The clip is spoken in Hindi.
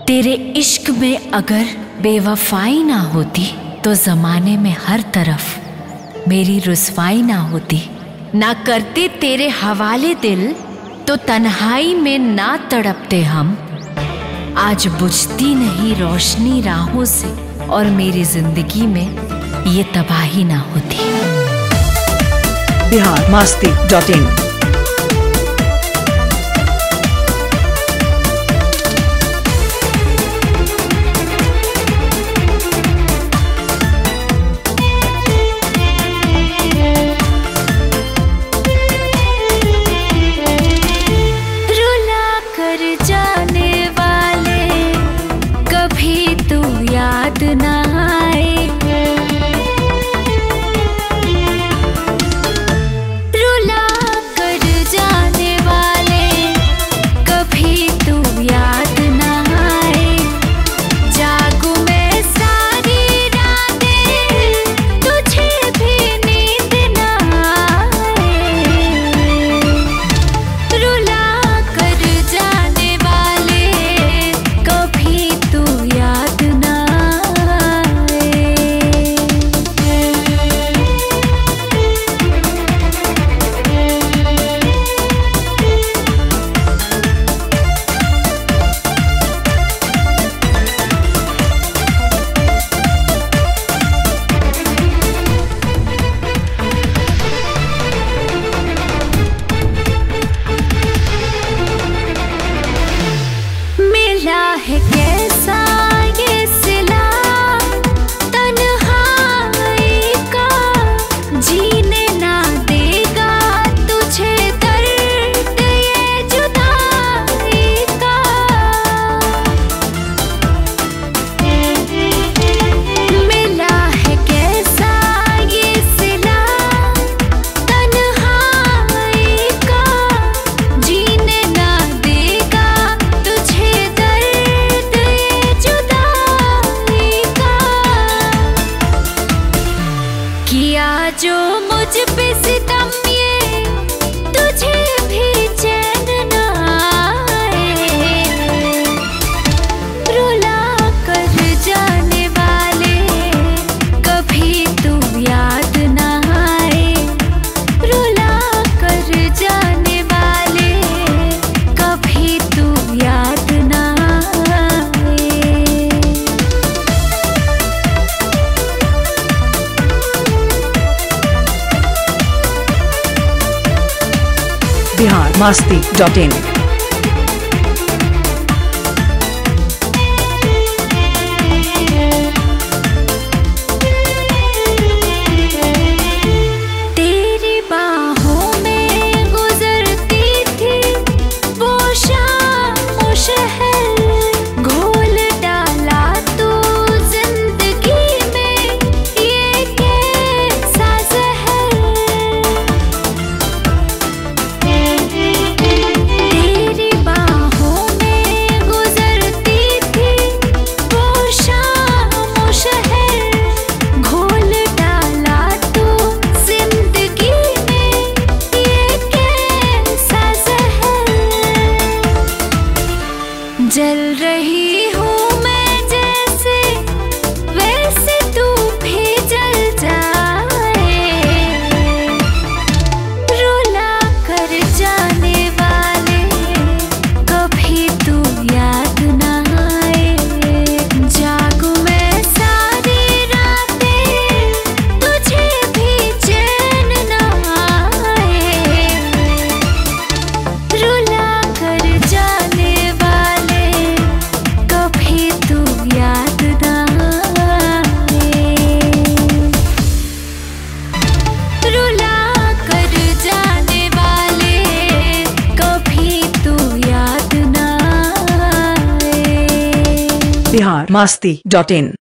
तेरे इश्क में अगर बेवफाई ना होती तो जमाने में हर तरफ मेरी रुसवाई ना होती। ना करते तेरे हवाले दिल तो तन्हाई में ना तड़पते हम। आज बुझती नहीं रोशनी राहों से और मेरी जिंदगी में ये तबाही ना होती। biharmasti.in याद ना आए, रुला कर जाने वाले कभी तू याद ना आए। जागू मैं सारी रातें तुझे भी नींद ना आए। रुला कर जाने वाले कभी तू याद ना है कैसा ये सिला तन्हाई का, जीने ना देगा तुझे दर्द ये जुदाई का। मिला है कैसा ये सिला तन्हाई का, जीने ना देगा तुझे किया जो मुझ पे सितम ये तुझे भी चैन न आए। रुला कर जाने वाले कभी तू याद न आए। रुला कर जाने वाले कभी तू याद न आए। biharmasti.in तेरी बाहों में गुजरती थी वो शाम ओ शहर, घोल डाला तू जिंदगी में ये कैसा जहर। तेरी बाहों में गुजरती थी वो शाम ओ शहर, घोल डाला तू जिंदगी में ये कैसा जहर। जल रही हूँ मैं जैसे वैसे तू भी जल जाए। रुला कर जाने वाले कभी तू याद ना आए। जागू मैं सारी रातें तुझे भी चैन ना आए। रुला कर जाने वाले कभी तू याद ना आए। रुला कर जाने वाले कभी तू याद ना आए। biharmasti.in